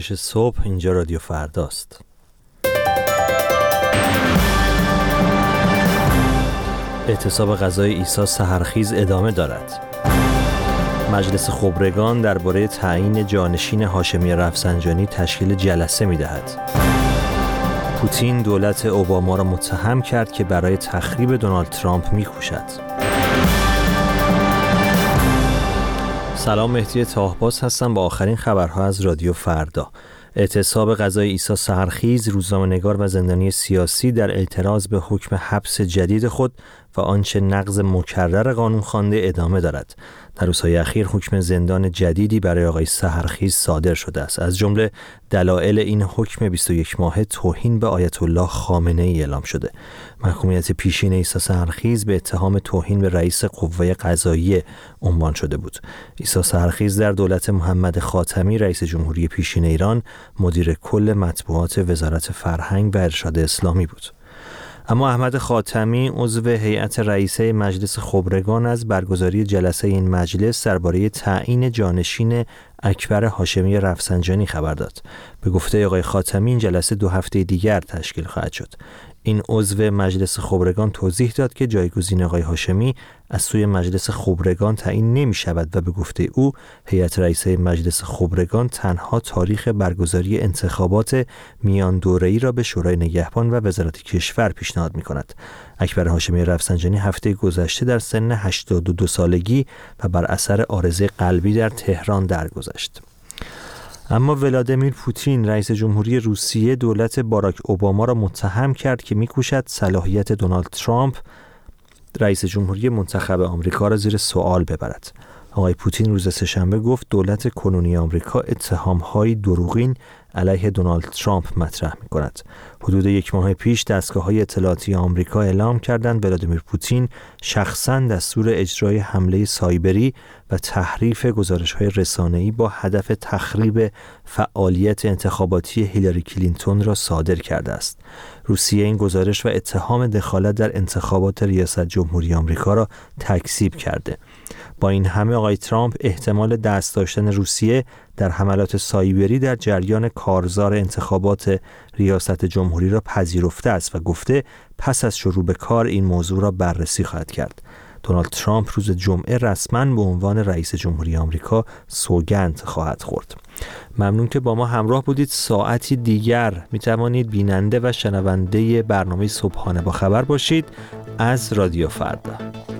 صبح اینجا رادیو فرداست. اعتصاب غذای عیسی سحرخیز ادامه دارد. مجلس خبرگان درباره تعیین جانشین هاشمی رفسنجانی تشکیل جلسه می‌دهد. پوتین دولت اوباما را متهم کرد که برای تخریب دونالد ترامپ می‌کوشد. سلام، مهدی طاهباز هستم با آخرین خبرها از رادیو فردا. اعتصاب غذای عیسی سحرخیز، روزنامه‌نگار و زندانی سیاسی در اعتراض به حکم حبس جدید خود و آنچه نقض مکرر قانون خوانده ادامه دارد. در روزهای اخیر حکم زندان جدیدی برای آقای سحرخیز صادر شده است. از جمله دلایل این حکم 21 ماهه توهین به آیت الله خامنه‌ای اعلام شده. محکومیت پیشین عیسی سحرخیز به اتهام توهین به رئیس قوه قضاییه عنوان شده بود. عیسی سحرخیز در دولت محمد خاتمی رئیس جمهوری پیشین ایران مدیر کل مطبوعات وزارت فرهنگ و ارشاد اسلامی بود. اما احمد خاتمی عضو هیئت رئیسه مجلس خبرگان از برگزاری جلسه این مجلس درباره تعیین جانشین اکبر هاشمی رفسنجانی خبر داد. به گفته آقای خاتمی این جلسه 2 هفته دیگر تشکیل خواهد شد. این عضو مجلس خبرگان توضیح داد که جایگزین آقای هاشمی از سوی مجلس خبرگان تعیین نمی شود و به گفته او هیئت رئیسه مجلس خبرگان تنها تاریخ برگزاری انتخابات میان دوره‌ای را به شورای نگهبان و وزارت کشور پیشنهاد می کند. اکبر هاشمی رفسنجانی هفته گذشته در سن 82 سالگی و بر اثر عارضه قلبی در تهران درگذشت. اما ولادیمیر پوتین رئیس جمهوری روسیه دولت باراک اوباما را متهم کرد که می‌کوشد صلاحیت دونالد ترامپ رئیس جمهوری منتخب آمریکا را زیر سوال ببرد. آقای پوتین روز سه‌شنبه گفت دولت کنونی آمریکا اتهام‌های دروغین علیه دونالد ترامپ مطرح می‌کند. حدود 1 ماه پیش دستگاه‌های اطلاعاتی آمریکا اعلام کردند ولادیمیر پوتین شخصاً دستور اجرای حمله سایبری و تحریف گزارش‌های رسانه‌ای با هدف تخریب فعالیت انتخاباتی هیلاری کلینتون را صادر کرده است. روسیه این گزارش و اتهام دخالت در انتخابات ریاست جمهوری آمریکا را تکذیب کرده. با این همه آقای ترامپ احتمال دست داشتن روسیه در حملات سایبری در جریان کارزار انتخابات ریاست جمهوری را پذیرفته است و گفته پس از شروع به کار این موضوع را بررسی خواهد کرد. دونالد ترامپ روز جمعه رسما به عنوان رئیس جمهوری آمریکا سوگند خواهد خورد. ممنون که با ما همراه بودید. ساعتی دیگر می توانید بیننده و شنونده برنامه صبحانه با خبر باشید از رادیو فردا.